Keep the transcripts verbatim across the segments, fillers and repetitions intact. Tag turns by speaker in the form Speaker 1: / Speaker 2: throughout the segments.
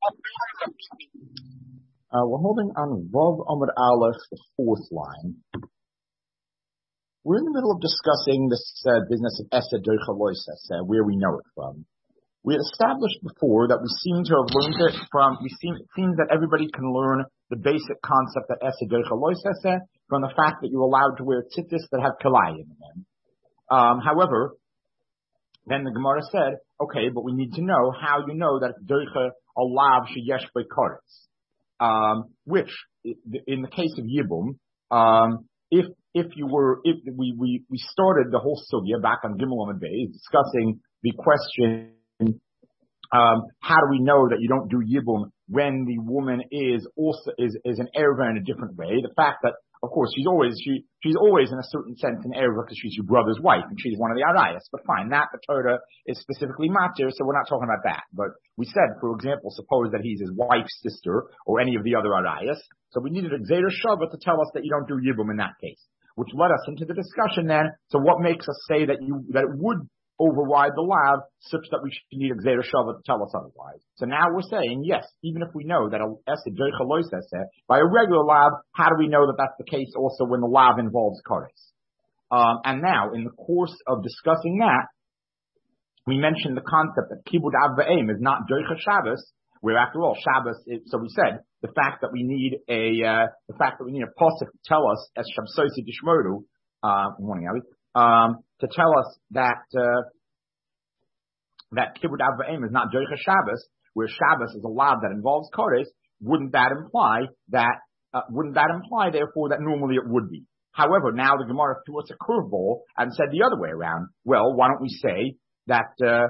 Speaker 1: Uh, we're holding on Vav Amud Aleph, the fourth line. We're in the middle of discussing this uh, business of Esed Doicha Loises, uh, where we know it from. We established before that we seem to have learned it from, we seem, it seems that everybody can learn the basic concept of Esed Doicha Loises from the fact that you're allowed to wear tzitzis that have kalayim in them. Um, however, then the Gemara said, okay, but we need to know how you know that it's Doicha Alav Sheyesh Bekoretz. Um, which, in the case of Yibum, um, if if you were, if we we we started the whole sugya back on Gimel Amud Beis discussing the question, um, how do we know that you don't do Yibum when the woman is also is is an erva in a different way? The fact that, of course, she's always she she's always in a certain sense an erva because she's your brother's wife and she's one of the arayas. But fine, that the Torah is specifically matir, so we're not talking about that. But we said, for example, suppose that he's his wife's sister or any of the other arayas. So we needed a Gzeira Shava to tell us that you don't do Yibum in that case, which led us into the discussion then. So what makes us say that you that it would override the lav such that we should need a Gzeira Shava to tell us otherwise? So now we're saying, yes, even if we know that a Esed Doicha Loises by a regular lav, how do we know that that's the case also when the lav involves kares? Um, and now, in the course of discussing that, we mentioned the concept that Kibud Av V'Eim is not Doicha Shabbos, where after all, Shabbos is, so we said, the fact that we need a, uh, the fact that we need a pasuk to tell us, as Shabsosi Dishmoru, uh, good morning, Ali, um, to tell us that, uh, that Kibud Av V'Eim is not Doicha Shabbos, where Shabbos is a lav that involves kares, wouldn't that imply that, uh, wouldn't that imply therefore that normally it would be? However, now the Gemara threw us a curveball and said the other way around. Well, why don't we say that, uh,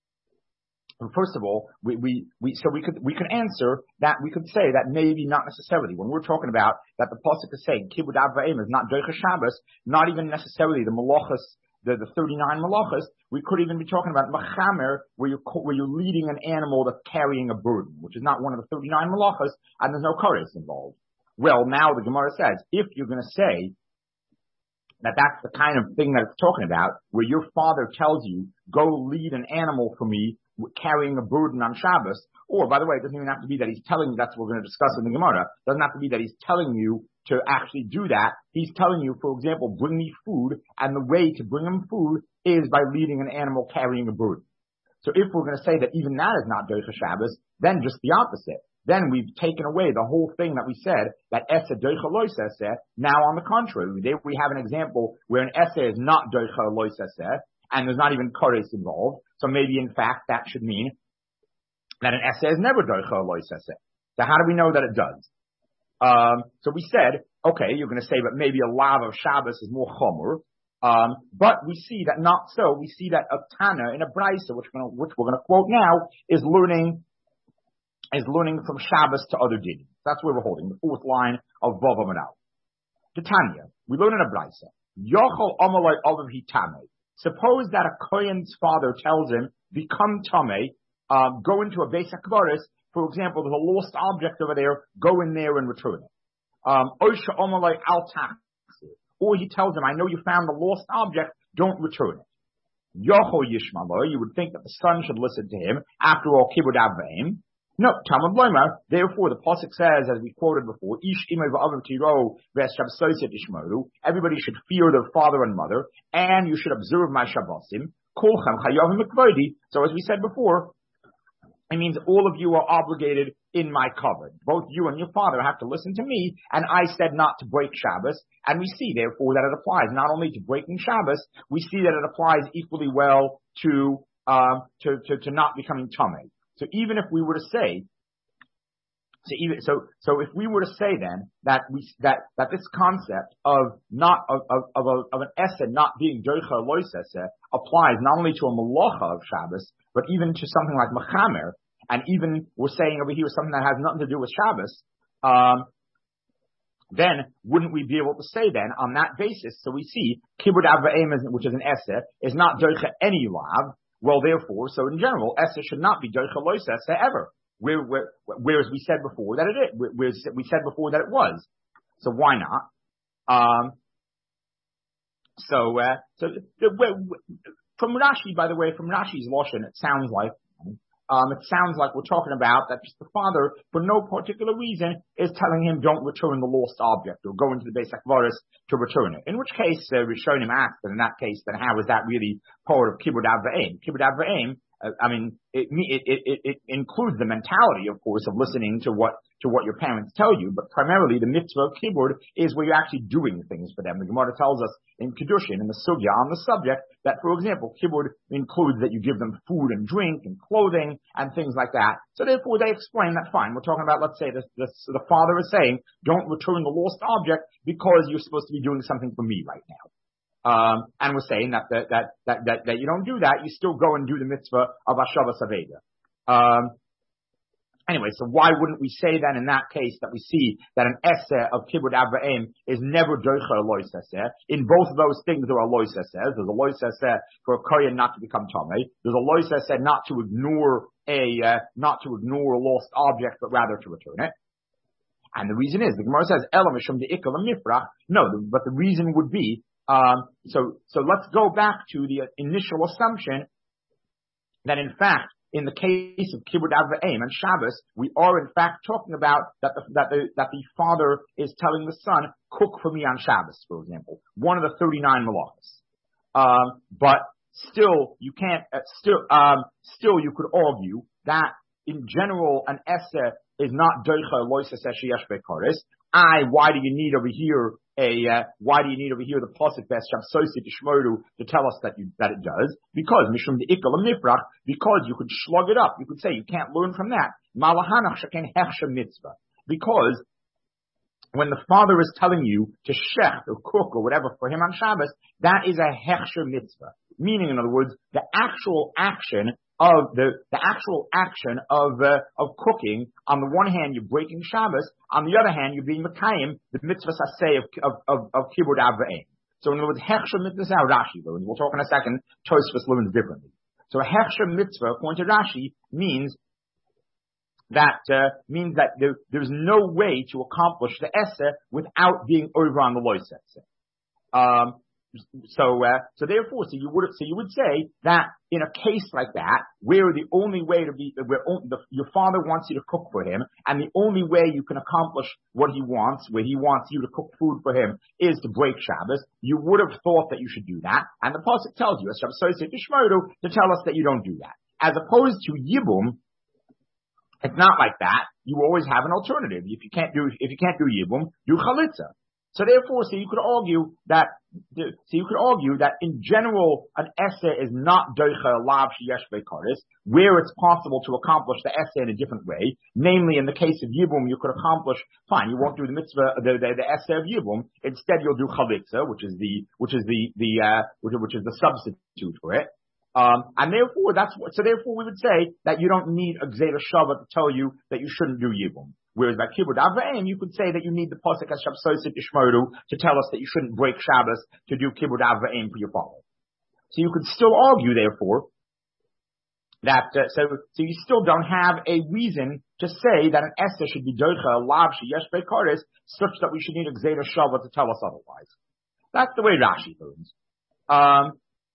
Speaker 1: first of all, we, we, we, so we could, we could answer that, we could say that maybe not necessarily. When we're talking about that the pasuk is saying, Kibud Av V'Eim is not Doicha Shabbos, not even necessarily the malachas, the, the thirty-nine malachas, we could even be talking about machamer, where you're, where you're leading an animal that's carrying a burden, which is not one of the thirty-nine malachas, and there's no kares involved. Well, now the Gemara says, if you're going to say that that's the kind of thing that it's talking about, where your father tells you, go lead an animal for me, carrying a burden on Shabbos, or by the way, it doesn't even have to be that he's telling you, that's what we're going to discuss in the Gemara, it doesn't have to be that he's telling you to actually do that. He's telling you, for example, bring me food, and the way to bring him food is by leading an animal carrying a burden. So if we're going to say that even that is not Doicha Shabbos, then just the opposite. Then we've taken away the whole thing that we said, that Esed Doicha Loises. Now on the contrary, there we have an example where an Esed is not Doicha Loises, and there's not even kares involved. So maybe in fact that should mean that an Esed is never Doicha Loises. So how do we know that it does? Um, so we said, okay, you're going to say, but maybe a lav of Shabbos is more chomer. Um, but we see that not so. We see that a Tana in a Brisa, which we're, which we're going to quote now, is learning, is learning from Shabbos to other dinim. That's where we're holding the fourth line of Vav Amud Aleph. The Tanya, we learn in a Brisa, Yochel Amalei Olav Hitame. Suppose that a Kohen's father tells him, become Tameh, um, go into a Beis HaKvaris. For example, there's a lost object over there, go in there and return it. Um, or he tells him, I know you found the lost object, don't return it. Yocho Yishmalo, you would think that the son should listen to him. After all, Kibud Av V'Eim. No, Talmud Lomer. Therefore, the pasuk says, as we quoted before, Ish Imei V'Aviv Tiro V'Shabsoset Ishmoru. Everybody should fear their father and mother, and you should observe my Shabbosim. Kolchem Chayavim Mikvodi. So as we said before, it means all of you are obligated in my covenant. Both you and your father have to listen to me, and I said not to break Shabbos, and we see therefore that it applies not only to breaking Shabbos, we see that it applies equally well to, um, to, to, to not becoming Tameh. So even if we were to say, so even, so, so if we were to say then that we, that, that this concept of not, of, of, of, a, of an Esed not being Doicha Loises applies not only to a Malacha of Shabbos, but even to something like Machamer, and even we're saying over here something that has nothing to do with Shabbos, um, then wouldn't we be able to say then on that basis? So we see Kibud Av V'Eim, which is an Esed, is not Doicha any lav. Well, therefore, so in general, Esed should not be Doicha Loises ever. Where, where, whereas we said before that it is, whereas we said before that it was. So why not? Um, so, uh, so from Rashi, by the way, from Rashi's Lashon, it sounds like Um, it sounds like we're talking about that just the father, for no particular reason, is telling him don't return the lost object or go into the Beis HaKvaros to return it. In which case, uh, Rishonim asked, and in that case, then how is that really part of Kibud Av V'Eim? Kibud Av V'Eim, uh, I mean, it, it, it, it includes the mentality, of course, of listening to what to what your parents tell you, but primarily the mitzvah of Kibud is where you're actually doing things for them. The Gemara tells us in Kedushin, in the Sugya on the subject, that, for example, Kibud includes that you give them food and drink and clothing and things like that. So therefore they explain that fine. We're talking about, let's say, this, this, the father is saying, don't return the lost object because you're supposed to be doing something for me right now. Um, and we're saying that, that, that, that, that, that you don't do that, you still go and do the mitzvah of Hashavas Aveda. Um, Anyway, so why wouldn't we say then in that case that we see that an essay of Kibud Av V'Eim is never doicha lois essay? In both of those things there are lois essays. There's a lois essay for a kohen not to become tamei. There's a lois essay not to ignore a, uh, not to ignore a lost object, but rather to return it. And the reason is, the Gemara says, Ela mishum de'ikal mifrach. No, the, but the reason would be, um, so, so let's go back to the initial assumption that in fact, in the case of Kibud Av V'Eim and Shabbos, we are in fact talking about that the, that the, that the father is telling the son, cook for me on Shabbos, for example. One of the thirty-nine malachos. Um, but still, you can't, uh, still, um, still you could argue that in general, an essay is not doicha lois eseh sheyesh bekoris. I, why do you need over here a, uh, why do you need over here the pasuk best shamsosi tishmoru to tell us that you, that it does? Because mishum de'ikal mifrach, because you could slug it up. You could say you can't learn from that. Malahanach sheken hechshem mitzvah. Because when the father is telling you to shech or cook or whatever for him on Shabbos, that is a hechsher mitzvah. Meaning, in other words, the actual action of the, the actual action of, uh, of cooking, on the one hand, you're breaking Shabbos, on the other hand, you're being Mekayim, the mitzvah saseh of, of, of, of Kibud Av V'Eim. So in other words, Hechsher mitzvah is how Rashi learns. We'll talk in a second, Tosfos learns differently. So a Hechsher mitzvah, according to Rashi, means that, uh, means that there, there's no way to accomplish the Esseh without being over on the Lois Esseh. Um, So, uh, so therefore, so you would, so you would say that in a case like that, where the only way to be, where the, your father wants you to cook for him, and the only way you can accomplish what he wants, where he wants you to cook food for him, is to break Shabbos, you would have thought that you should do that, and the pasuk tells you, to tell us that you don't do that. As opposed to Yibum, it's not like that. You always have an alternative. If you can't do, if you can't do Yibum, do Chalitza. So therefore, so you could argue that, so you could argue that in general, an essay is not doicha lav sheyesh bekoris, where it's possible to accomplish the essay in a different way. Namely, in the case of Yibum, you could accomplish, fine, you won't do the mitzvah, the, the, the essay of Yibum. Instead, you'll do chalitza, which is the, which is the, the, uh, which, which is the substitute for it. Um, and therefore, that's what, so therefore we would say that you don't need a Gzeiras Shabbat to tell you that you shouldn't do Yibum. Whereas by Kibud Av V'Eim, you could say that you need the pasuk as Shabsosit Ishmoru to tell us that you shouldn't break Shabbos to do Kibud Av V'Eim for your father. So you could still argue, therefore, that, uh, so, so you still don't have a reason to say that an Esther should be Doicha, Lav, Sheyesh Bekoris, such that we should need a Gzeiras Shabbat to tell us otherwise. That's the way Rashi learns. Um,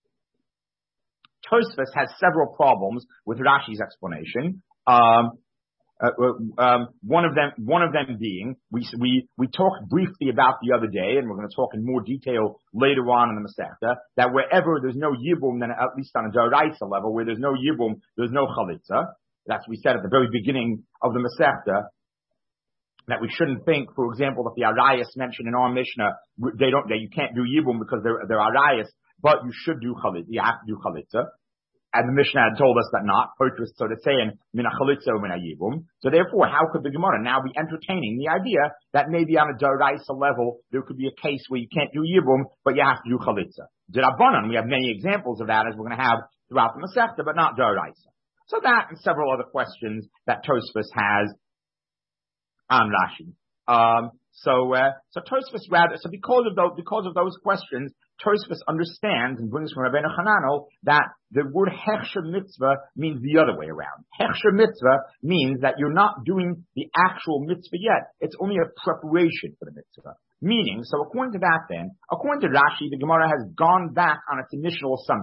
Speaker 1: Tosfos has several problems with Rashi's explanation. Um, uh, um, one of them, one of them being, we we we talked briefly about the other day, and we're going to talk in more detail later on in the Masechta, that wherever there's no Yibum, then at least on a Doraisa level, where there's no Yibum, there's no Chalitza. That's what we said at the very beginning of the Masechta. That we shouldn't think, for example, that the Arayas mentioned in our Mishnah, they don't, that you can't do Yibum because they're, they're Arayas, but you should do Chalitza, you have to do Chalitza. And the Mishnah had told us that not, so to say, in Mina Chalitza or Mina Yibum. So therefore, how could the Gemara now be entertaining the idea that maybe on a Doraisa level, there could be a case where you can't do Yibum, but you have to do Chalitza? D'Rabbanan, we have many examples of that as we're going to have throughout the Masechta, but not Doraisa. So that and several other questions that Tosfos has on Rashi. Um, so, uh, so Tosfos rather, so because of those, because of those questions, Tosfos understands and brings from Rabbeinu Hananel that the word Hechsher Mitzvah means the other way around. Hechsher Mitzvah means that you're not doing the actual mitzvah yet. It's only a preparation for the mitzvah. Meaning, so according to that then, according to Rashi, the Gemara has gone back on its initial assumption,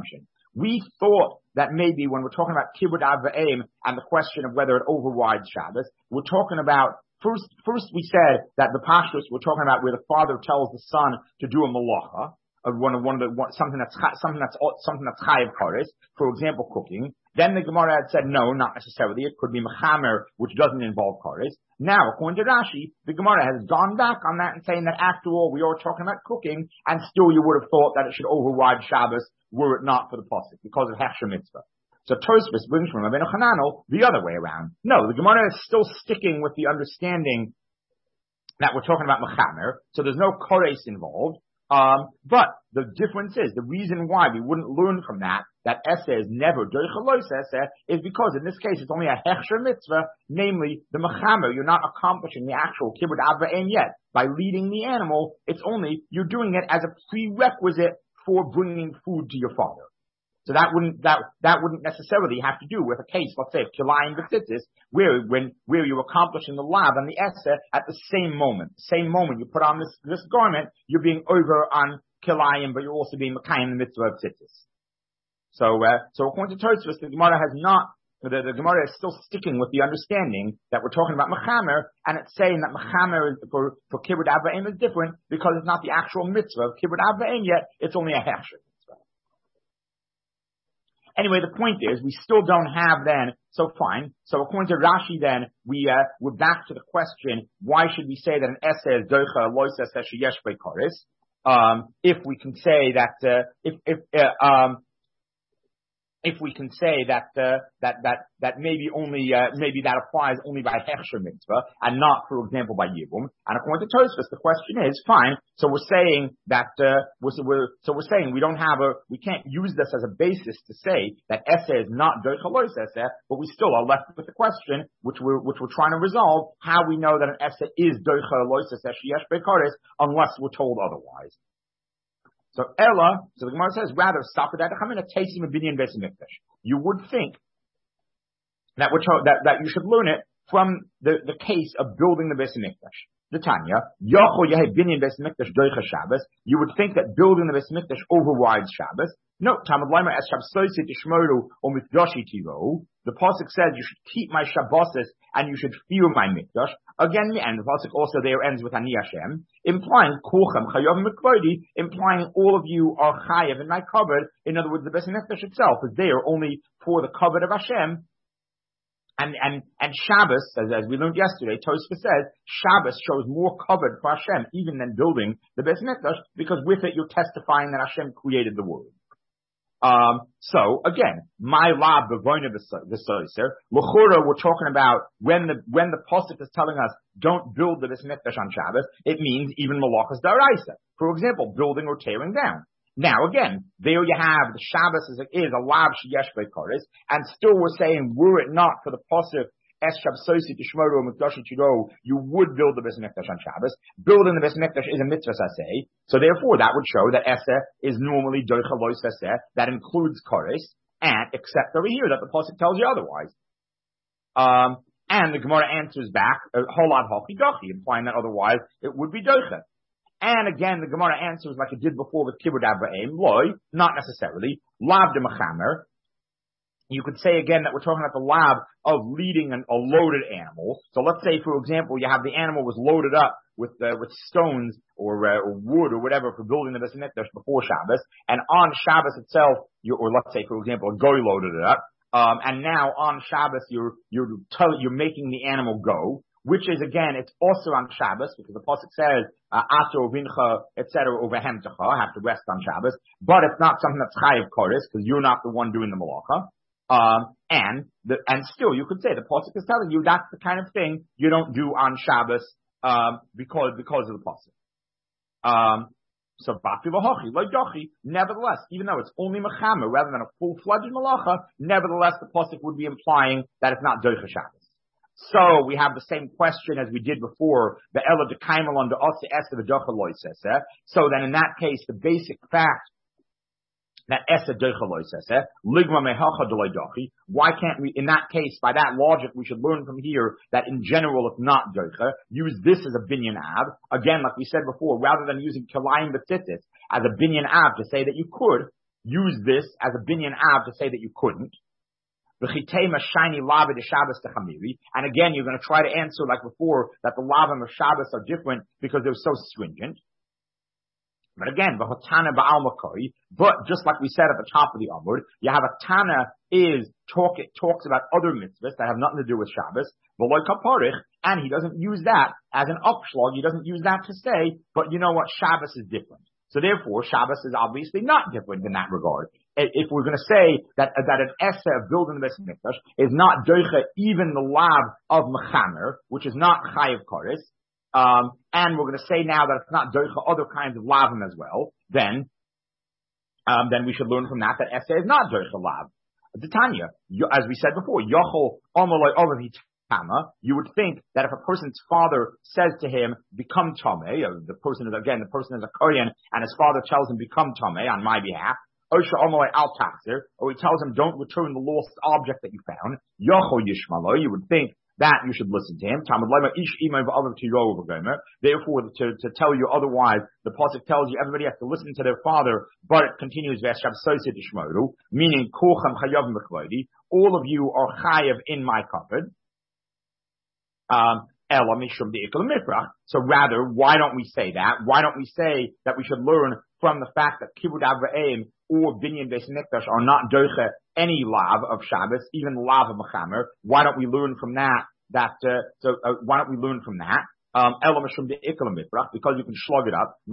Speaker 1: We thought that maybe when we're talking about Kibbud Av V'Eim and the question of whether it overrides Shabbos, we're talking about, first, first we said that the Pashtus, we're talking about where the father tells the son to do a malacha, of one of one of the one, something that's something that's something that's chayav kares, for example, cooking. Then the Gemara had said no, not necessarily. It could be mechamer, which doesn't involve kares. Now, according to Rashi, the Gemara has gone back on that and saying that after all, we are talking about cooking, and still you would have thought that it should override Shabbos were it not for the pasuk because of hechsher mitzvah. So Tosfos brings from Rabbeinu Hananel the other way around. No, the Gemara is still sticking with the understanding that we're talking about mechamer, so there's no kares involved. Um, but the difference is, the reason why we wouldn't learn from that, that Eseh is never Doichalos Eseh, is because in this case it's only a Hechsher mitzvah, namely the Mechamer. You're not accomplishing the actual Kibbud Av V'Eim yet. By leading the animal, it's only, you're doing it as a prerequisite for bringing food to your father. So that wouldn't, that, that wouldn't necessarily have to do with a case, let's say, of Kilayim B'Tzitzis, where, when, where you're accomplishing the Lav and the Eseh at the same moment. Same moment you put on this, this garment, you're being over on Kilayim, but you're also being Mekayim in the mitzvah of Tzitzis. So, uh, so according to Tosfos, the Gemara has not, the, the Gemara is still sticking with the understanding that we're talking about Mechamer, and it's saying that Mechamer for, for Kibbud Av V'Eim is different because it's not the actual mitzvah of Kibbud Av V'Eim yet, it's only a Hechsher. Anyway, the point is, we still don't have then, so fine. So according to Rashi then, we, uh, we're back to the question, why should we say that an Eseh is Doicha Lois Eseh Sheyesh Beikaris? Um, if we can say that, uh, if, if, uh, um, if we can say that, uh, that, that, that maybe only, uh, maybe that applies only by Hechsher mitzvah and not, for example, by Yibum. And according to Tosfos, the question is, fine, so we're saying that, uh, we're, we're, so we're saying we don't have a, we can't use this as a basis to say that Eseh is not Doicha Lois Eseh, but we still are left with the question, which we're, which we're trying to resolve, how we know that an Eseh is Doicha Lois Eseh Sheyesh Beikaris, unless we're told otherwise. So Ella, so the Gemara says, rather, you would think that we're told, that, that you should learn it from the, the case of building the Beis Hamikdash. The Tanya, you would think that building the Beis Hamikdash overrides Shabbos. No, Talmud Leimer as Shabsosi Tishmoru or Mifdashi Tiro. The pasuk says you should keep my Shabboses and you should fear my Mikdash. Again, and the pasuk also there ends with Ani Hashem, implying Kulchem Chayav Mikvodi, implying all of you are Chayav in my covenant. In other words, the Beis Hamikdash itself is there only for the covenant of Hashem. And, and, and Shabbos, as, as we learned yesterday, Tosfos says, Shabbos shows more covered for Hashem, even than building the Beis Hamikdash, because with it you're testifying that Hashem created the world. Um, so again, my lab b'voina v'soiser, l'chura, we're talking about when the, when the pasuk is telling us don't build the Beis Hamikdash on Shabbos, it means even malachas daraisa. For example, building or tearing down. Now again, there you have the Shabbos is, is a lav sheyesh beikaris, and still we're saying, were it not for the pasuk es shabsosi tishmoru mikdashi tiro, you would build the Beis Hamikdash on Shabbos. Building the Beis Hamikdash is a mitzvah saseh, so therefore that would show that Eseh is normally doicha lo saseh, that includes kares, and except over here that the pasuk tells you otherwise. Um, and the Gemara answers back, holad hachi dachi, implying that otherwise it would be doicha. And again, the Gemara answers like it did before with Kibbud Av V'Eim, loy, not necessarily, lav de mechamer. You could say again that we're talking about the lab of leading an, a loaded animal. So let's say, for example, you have the animal was loaded up with uh, with stones or, uh, or wood or whatever for building the Beis Hamikdash before Shabbos, and on Shabbos itself, you, or let's say, for example, a goy loaded it up, um, and now on Shabbos you're you're tell, you're making the animal go, which is again, it's also on Shabbos because the pasuk says aser vincha et cetera over hemtecha, have to rest on Shabbos, but it's not something that's chayav koris because you're not the one doing the malacha. Um, and the, and still you could say the pasuk is telling you that's the kind of thing you don't do on Shabbos, um, because, because of the pasuk. Um, so nevertheless, even though it's only mechamer rather than a full-fledged malacha, nevertheless the pasuk would be implying that it's not doicha Shabbos. So we have the same question as we did before, the ela de kaimel on the otse esa v'docha lois esa. So then in that case, the basic fact that esa docha lois esa, ligma mehacha deloi dochi, why can't we, in that case, by that logic, we should learn from here that in general it's not docha, use this as a binyan av. Again, like we said before, rather than using kilayim b'tzitzis as a binyan av to say that you could, use this as a binyan av to say that you couldn't. And again, you're going to try to answer like before that the lavim of Shabbos are different because they're so stringent. But again, but just like we said at the top of the Amud, you have a Tana is talk, it talks about other mitzvahs that have nothing to do with Shabbos, and he doesn't use that as an upshlag. He doesn't use that to say, but you know what, Shabbos is different. So therefore, Shabbos is obviously not different in that regard. If we're going to say that that an essay of building the Beis Mikdash is not doicha even the lav of mechamer, which is not chayiv koris, um, and we're going to say now that it's not doicha other kinds of lavim as well, then um, then we should learn from that that essay is not doicha lav. The Tanya, as we said before, yochol omaloi olav Tama, you would think that if a person's father says to him, become Tomei, the person is, again, the person is a Kohen, and his father tells him, become Tomei on my behalf, or he tells him, don't return the lost object that you found, Yocho Yishmalo, you would think that you should listen to him. Therefore, to, to tell you otherwise, the pasuk tells you everybody has to listen to their father, but it continues, meaning, all of you are chayav in my cupboard. Um, so rather, why don't we say that? Why don't we say that we should learn from the fact that Kibud Avraham or Binyan Beis Mikdash are not doicha any lav of Shabbos, even lav of Mechamer? Why don't we learn from that? That uh, so uh, why don't we learn from that? Um, because you can slug it up.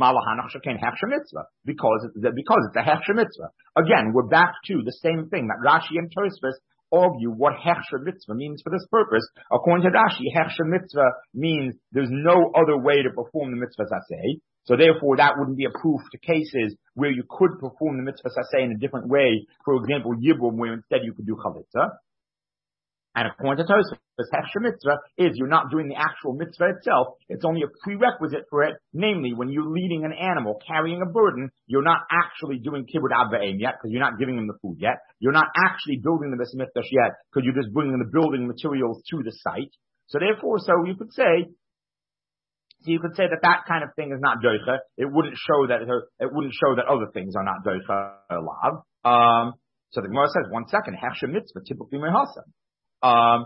Speaker 1: Because it's, because it's a hechsher mitzvah. Again, we're back to the same thing that Rashi and Tosfos argue what hechsher mitzvah means for this purpose. According to Rashi, hechsher mitzvah means there's no other way to perform the mitzvah saseh. So therefore, that wouldn't be a proof to cases where you could perform the mitzvah saseh in a different way. For example, yibum, where instead you could do chalitza. And according to Tosfos, hechsher mitzvah is you're not doing the actual mitzvah itself. It's only a prerequisite for it. Namely, when you're leading an animal, carrying a burden, you're not actually doing kibbud av v'eim yet, because you're not giving him the food yet. You're not actually building the Beis Mikdash yet, because you're just bringing the building materials to the site. So therefore, so you could say, so you could say that that kind of thing is not doicha. It wouldn't show that it wouldn't show that other things are not doicha lav. Um, so the Gemara says, one second, hechsher mitzvah typically mehasa. Um,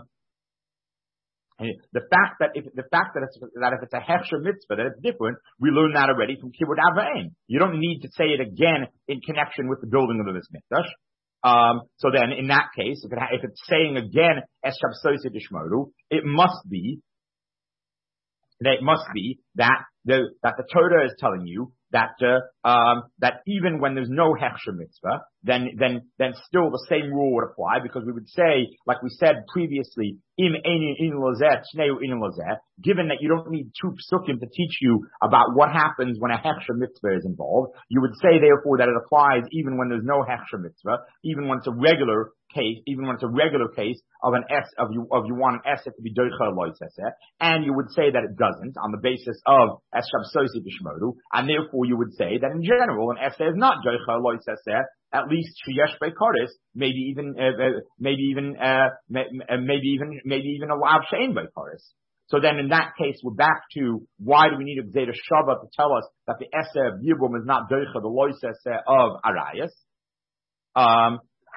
Speaker 1: the fact that if the fact that it's that if it's a hechsher mitzvah that it's different, we learned that already from Kibud Avraham. You don't need to say it again in connection with the building of the Beis Mikdash. Um, so then, in that case, if, it ha- if it's saying again es shabsosi dishmoru, it must be that it must be that the that the Torah is telling you that uh, um, that even when there's no hechsher mitzvah, then then then still the same rule would apply, because we would say, like we said previously, im einin in lozeh, shneu in lozeh. Given that you don't need two psukim to teach you about what happens when a hechsher mitzvah is involved, you would say therefore that it applies even when there's no hechsher mitzvah, even when it's a regular case, even when it's a regular case of an s of you of you want an s to be doicha loiseseh, and you would say that it doesn't on the basis of es shabsosi b'shmoru, and therefore you would say that in general an essay is not doicha loiseseh, at least sheyesh beikoris, maybe even uh, uh, maybe even uh, maybe even maybe even a lav shein beikoris. So then in that case, we're back to why do we need a Gzeda Shabbat to tell us that the essay of Yibum is not doicha the loiseseh of Arayas? Um,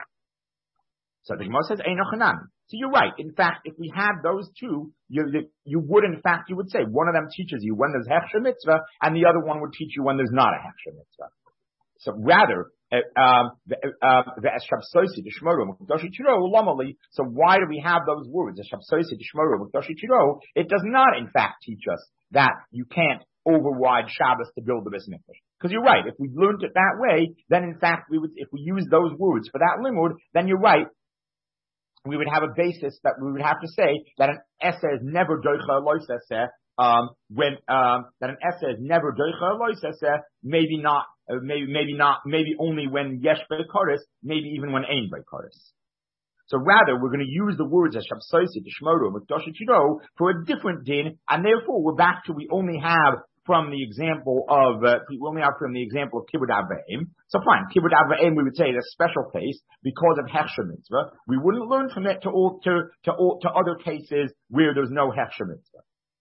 Speaker 1: So the Gemara says, Ein Ochanan. So you're right. In fact, if we had those two, you, you would, in fact, you would say one of them teaches you when there's hechsher mitzvah, and the other one would teach you when there's not a hechsher mitzvah. So rather, so why do we have those words? It does not, in fact, teach us that you can't override Shabbos to build the Beis Mikdash. Because you're right. If we learned it that way, then in fact, we would, if we use those words for that limud, then you're right. We would have a basis that we would have to say that an essay is never doicha loiseseh, um, when, um, that an essay is never doicha loiseseh, maybe not, uh, maybe, maybe not, maybe only when yesh beikoris, maybe even when ein beikoris. So rather, we're going to use the words as shabsosi, dishmoru, mikdash chiro for a different din, and therefore we're back to we only have from the example of, uh, we only have from the example of Kibud Avraham. So fine, Kibud Avraham we would say is a special case because of hechsher mitzvah. We wouldn't learn from it to all, to, to all, to other cases where there's no hechsher mitzvah.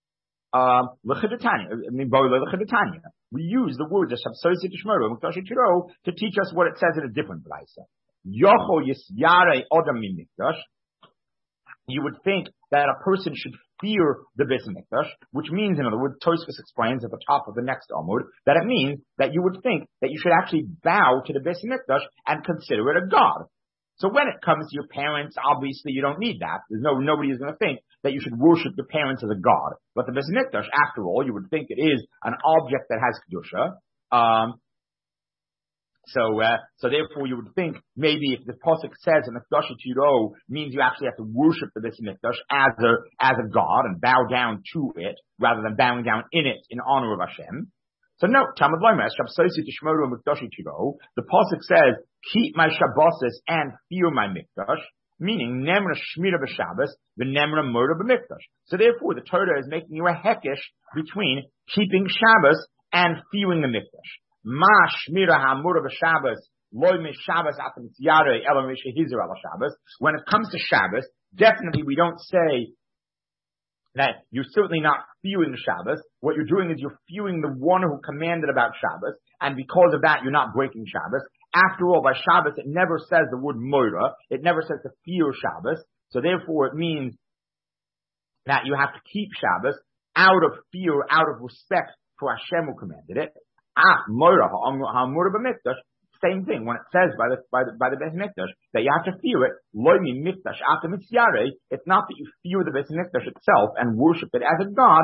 Speaker 1: Um, I mean, we use the words of Shabsosi Tishmero and Mikdash Chiro to teach us what it says in a different place. Yocho Yisyare Odam Mikdash. You would think that a person should fear the Beis Mikdash, which means, in other words, Tosfos explains at the top of the next Amud, that it means that you would think that you should actually bow to the Beis Mikdash and consider it a god. So when it comes to your parents, obviously you don't need that. There's no, nobody is going to think that you should worship your parents as a god. But the Beis Mikdash, after all, you would think it is an object that has Kedusha. Um, so, uh, so therefore you would think maybe if the Pasuk says in Mikdash Tiro means you actually have to worship the Beis Mikdash as a, as a god and bow down to it rather than bowing down in it in honor of Hashem. So no, Talmud Loimer, Shabsosi Tishmoru Mikdashi Tiro, the Pasuk says, keep my Shabbos and fear my Mikdash, meaning Nemra Shmira b'Shabbos, the Nemra Murder b'Mikdash. So therefore the Torah is making you a hekesh between keeping Shabbos and fearing the Mikdash. Ma Shmira HaMurder b'Shabbos, Loi me Shabbos atam tziyare ela me shehizur ala Shabbos. When it comes to Shabbos, definitely we don't say that you're certainly not fearing Shabbos. What you're doing is you're fearing the one who commanded about Shabbos, and because of that, you're not breaking Shabbos. After all, by Shabbos, it never says the word moira. It never says to fear Shabbos. So therefore, it means that you have to keep Shabbos out of fear, out of respect for Hashem who commanded it. Ah, moira ha'amura b'mikdash. Same thing when it says by the by the by the Beis Mikdash that you have to fear it. Loimi mikdash after mitziare. It's not that you fear the Beis Mikdash itself and worship it as a god.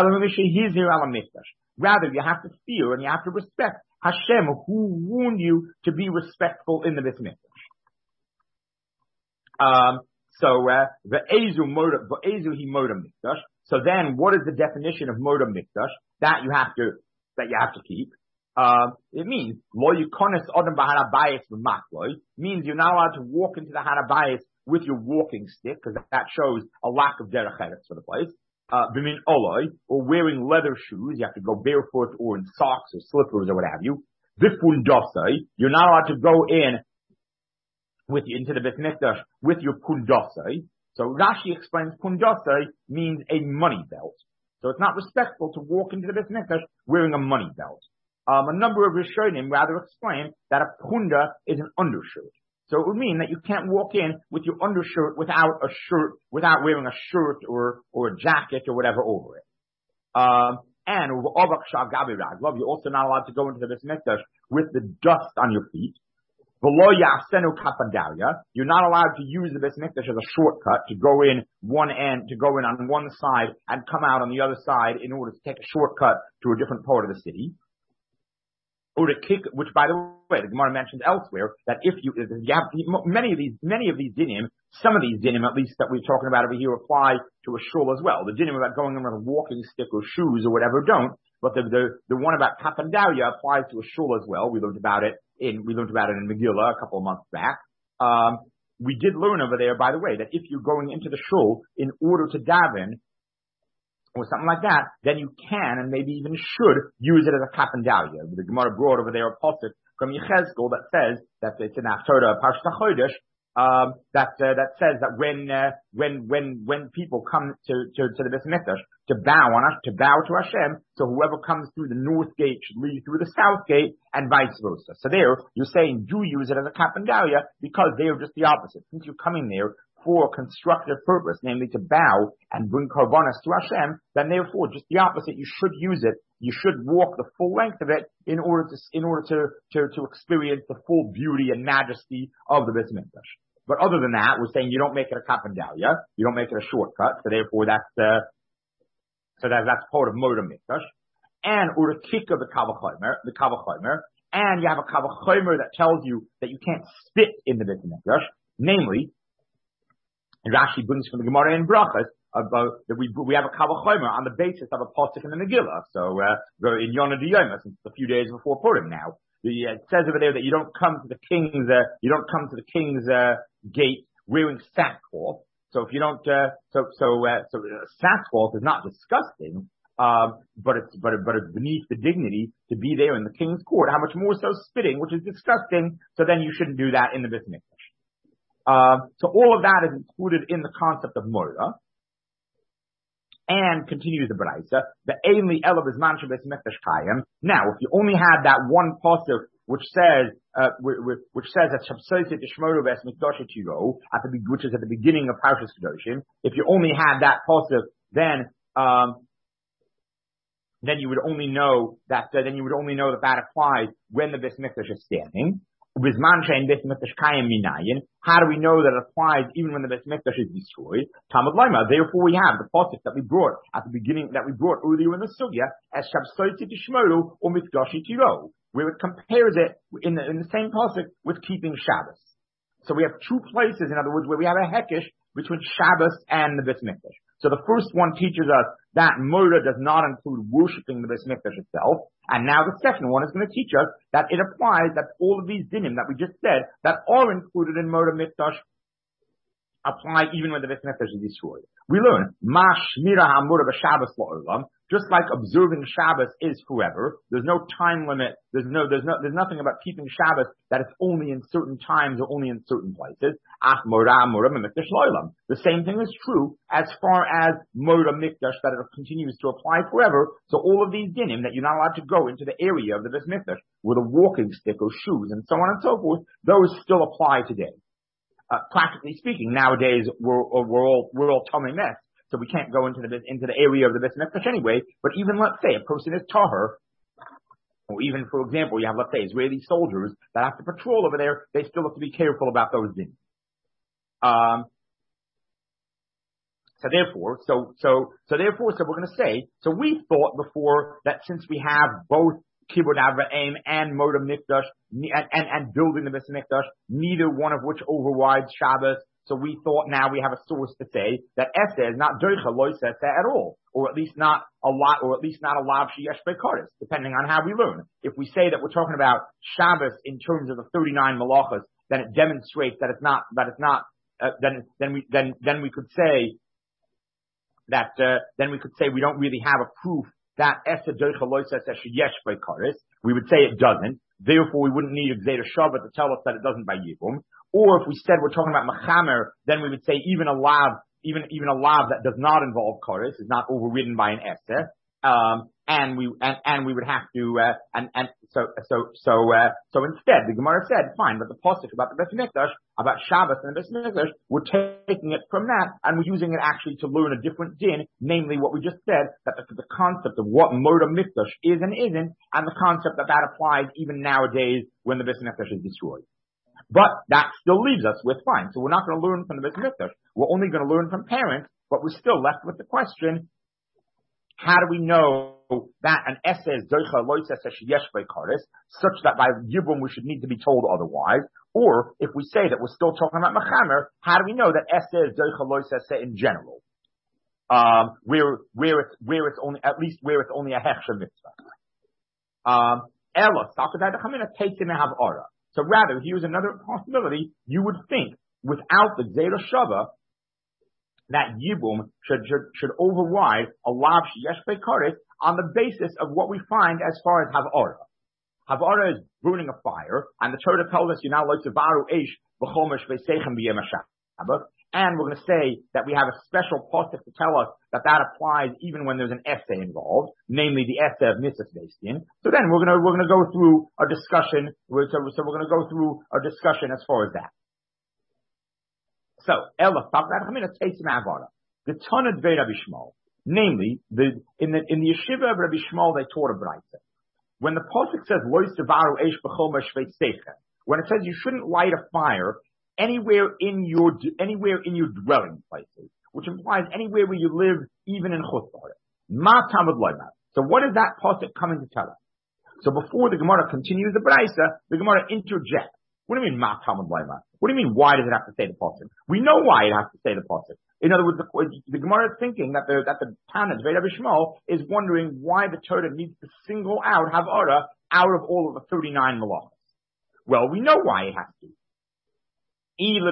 Speaker 1: Rather, you have to fear and you have to respect Hashem, who warned you to be respectful in the Beis Mikdash. Um. So uh, the ezu moda the ezu he moda mikdash. So then, what is the definition of moda mikdash that you have to that you have to keep? Um, it means lo yukonis odem b'harabayis v'makloi, means you're not allowed to walk into the harabayis with your walking stick because that shows a lack of derech eretz for the place. Uh, b'min oloi, or wearing leather shoes, you have to go barefoot or in socks or slippers or what have you. V'pundosai, you're not allowed to go in with you into the Beis Mikdash with your pundosai. So Rashi explains pundosai means a money belt. So it's not respectful to walk into the Beis Mikdash wearing a money belt. Um, a number of Rishonim rather explain that a punda is an undershirt. So it would mean that you can't walk in with your undershirt without a shirt, without wearing a shirt or, or a jacket or whatever over it. Um, and you're also not allowed to go into the Beis Mikdash with the dust on your feet. You're not allowed to use the Beis Mikdash as a shortcut to go in one end, to go in on one side and come out on the other side in order to take a shortcut to a different part of the city. Or to kick, which by the way, the Gemara mentioned elsewhere, that if you, you have, many of these, many of these dinim, some of these dinim at least that we're talking about over here apply to a shul as well. The dinim about going in with a walking stick or shoes or whatever don't, but the, the, the one about kapandaria applies to a shul as well. We learned about it in, we learned about it in Megillah a couple of months back. Um, we did learn over there, by the way, that if you're going into the shul in order to daven, or something like that, then you can and maybe even should use it as a kapandalia. The Gemara brought over there a pasuk from Yechezkel that says that it's in Haftarah Parshat HaChodesh, um, that uh, that says that when uh, when when when people come to to, to the Beis Mikdash to bow on us, to bow to Hashem, so whoever comes through the north gate should leave through the south gate, and vice versa. So there, you're saying do use it as a kapandalia because they are just the opposite. Since you're coming there for a constructive purpose, namely to bow and bring korbanos to Hashem, then therefore, just the opposite, you should use it. You should walk the full length of it in order to, in order to, to, to experience the full beauty and majesty of the Beis Mikdash. But other than that, we're saying you don't make it a kapandalia, you don't make it a shortcut, so therefore that's, uh, so that, that's part of Moda Mikdash. And, or the kick of the Kavachomer, the Kavachomer, and you have a Kavachomer that tells you that you can't spit in the Beis Mikdash, namely, Rashi brings from the Gemara in Brachas about that we we have a Kavachomer on the basis of a pasuk in the Megillah. So uh, in Yonah D'Yoma, since a few days before Purim now, the, uh, it says over there that you don't come to the king's uh, you don't come to the king's uh, gate wearing sackcloth. So if you don't, uh, so so uh, so uh, sackcloth is not disgusting, um, but it's but but it's beneath the dignity to be there in the king's court. How much more so spitting, which is disgusting. So then you shouldn't do that in the Beis Mikdash. Uh, so all of that is included in the concept of Moira. And continues the Braisa, the Ainli Elav is Mancha Beis Mikdash Kayim. Now, if you only had that one pasuk which says, uh, which, which says that Shabsoiset Ishmoru Beis Mikdash Tiro, at the which is at the beginning of Parshas Kedoshim, if you only had that pasuk, then um, then you would only know that uh, then you would only know that that applies when the Beis Mikdash is standing. How do we know that it applies even when the Beis Mikdash is destroyed? Talmud Lema. Therefore, we have the pasuk that we brought at the beginning, that we brought earlier in the sugya, as Shabsoitet Tishmoru or Mikdashi Tiro, where it compares it in the, in the same pasuk with keeping Shabbos. So we have two places, in other words, where we have a hekesh between Shabbos and the Beis Mikdash. So the first one teaches us that Moda does not include worshipping the Beis Mikdash itself. And now the second one is going to teach us that it applies that all of these dinim that we just said that are included in Moda Mikdash apply even when the Beis Mikdash is destroyed. We learn, Ma Shmira HaModa B'Shabbos La'olam, just like observing Shabbos is forever. There's no time limit. There's no, there's no, there's nothing about keeping Shabbos that it's only in certain times or only in certain places. Ach Moda Moda Mikdash La'olam. The same thing is true as far as Moda Mikdash, that it continues to apply forever. So all of these dinim that you're not allowed to go into the area of the Beis Mikdash with a walking stick or shoes and so on and so forth, those still apply today. Uh, practically speaking, nowadays we're, we're all we're all tummy mess, so we can't go into the into the area of the Beis Mikdash anyway. But even let's say a person is tahor, or even for example, you have let's say Israeli soldiers that have to patrol over there, they still have to be careful about those things. Um. So therefore, so so so therefore, so we're going to say, so we thought before that since we have both Kibud Avraham and Moda Mikdash, and, and, and building the Beis Mikdash, neither one of which overrides Shabbos. So we thought now we have a source to say that Eseh is not Doicha Loisa at all, or at least not a lot, or at least not a Lav Sheyesh Bekoris, depending on how we learn. If we say that we're talking about Shabbos in terms of the thirty-nine Malachas, then it demonstrates that it's not, that it's not, uh, then, then we, then, then we could say that, uh, then we could say we don't really have a proof that Eseh Doicha Loisa Sheyesh Bekoris. We would say it doesn't. Therefore, we wouldn't need a Gzeda Shabbat to tell us that it doesn't by Yibum. Or if we said we're talking about Mechamer, then we would say even a lav, even, even a lav that does not involve Koris is not overridden by an Eseh. Um, and we, and, and we would have to, uh, and, and so, so, so, uh, so instead, the Gemara said, fine, but the pasuk about the Beis Mikdash, about Shabbos and the Beis Mikdash, we're taking it from that, and we're using it actually to learn a different din, namely what we just said, that the, the concept of what Moda Mikdash is and isn't, and the concept that that applies even nowadays when the Beis Mikdash is destroyed. But that still leaves us with fine. So we're not going to learn from the Beis Mikdash. We're only going to learn from parents, but we're still left with the question, how do we know that an Eseh is Doicha Loisa Sheyesh Bekoris, such that by Yibum we should need to be told otherwise? Or if we say that we're still talking about Mechamer, how do we know that Eseh is Doicha Loisa in general? Um, where, where it's, where it's only, at least where it's only a Hechsher Mitzvah. Um, Ella, so rather, here's another possibility. You would think, without the Gzeda Shava, that Yibum should, should, should override a Lav Sheyesh Bekoris on the basis of what we find as far as Havara. Havara is burning a fire, and the Torah tells us, you're not like Tavaru Eish, B'chomesh V'seichem B'yem HaShabbat. And we're going to say that we have a special pasuk to tell us that that applies even when there's an Eseh involved, namely the Eseh of Mitzvah Beistin. So then we're going to, we're going to go through a discussion, so, so we're going to go through a discussion as far as that. So, Ella, I'm going to take some Avada. The Tanad Vei Rabbi Shmuel, namely, the, in the, in the yeshiva of Rabbi Shmuel, they taught a Braisa. When the pasuk says, Lois Tavaru Eish B'chomesh V'seichem, when it says you shouldn't light a fire anywhere in your, anywhere in your dwelling places, which implies anywhere where you live, even in Chutz La'aretz. Ma Tamud Loimar. So what is that pasuk coming to tell us? So before the Gemara continues the Braisa, the Gemara interjects. What do you mean, Ma Tamud Loimar? What do you mean, why does it have to say the pasuk? We know why it has to say the pasuk. In other words, the, the Gemara is thinking that the, that the Tanad, Vei Rabbi Shmuel, is wondering why the Torah needs to single out Havara out of all of the thirty-nine malachas. Well, we know why it has to. There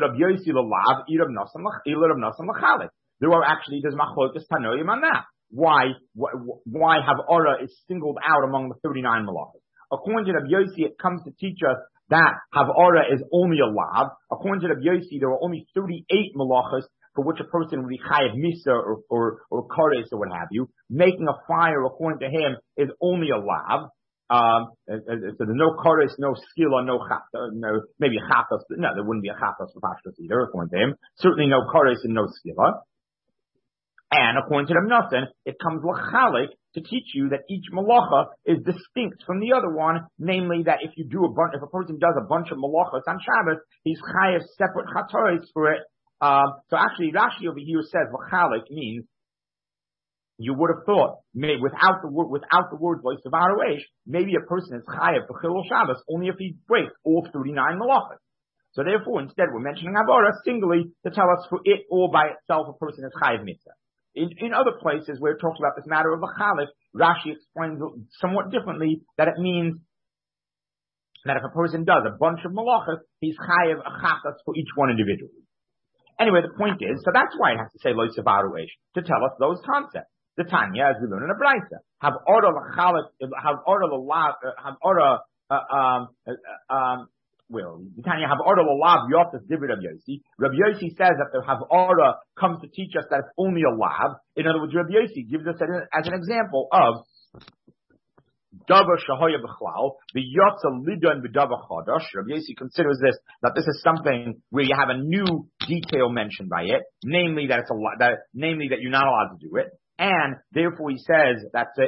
Speaker 1: are actually, there's machlokas tanoim on that. Why, why Havara is singled out among the thirty-nine malachas. According to Rabbi Yossi, it comes to teach us that Havara is only a lav. According to Rabbi Yossi, there are only thirty-eight malachas for which a person would be chayav misa or, or, or kores or what have you. Making a fire, according to him, is only a lav. Um, so there's no kores, no skill, or no chata, no, maybe chatas, no, there wouldn't be a chatas for pashtas either, according to him. Certainly no kores and no skill. And according to the Nosen, it comes l'chalik to teach you that each malacha is distinct from the other one, namely that if you do a bunch, if a person does a bunch of malachas on Shabbos, he's chayav separate chatoris for it. Um, so actually, Rashi over here says l'chalik means you would have thought, maybe without the word, without the words like Savaru Eish, maybe a person is chayav for Chilul Shabbos only if he breaks all thirty-nine malachas. So therefore, instead, we're mentioning Havara singly to tell us for it all by itself a person is chayav mitzvah. In, in other places where it talks about this matter of the chalik, Rashi explains somewhat differently that it means that if a person does a bunch of malachas, he's chayav a chachas for each one individually. Anyway, the point is, so that's why it has to say lo savaru eish, to tell us those concepts. The Tanya, as we learn in the Brayta, have order l'chalik, have order l'lav, have order, uh, um, uh, um, well, the Tanya have order l'lav yotas divid Rabbi Yossi. Rabbi Yossi says that the have order comes to teach us that it's only a lav. In other words, Rabbi Yossi gives us an, as an example of davar shahoya b'chlal, the yotza lidon b'davar chadash. Rabbi Yossi considers this, that this is something where you have a new detail mentioned by it, namely that it's a that, namely that you're not allowed to do it. And therefore he says that so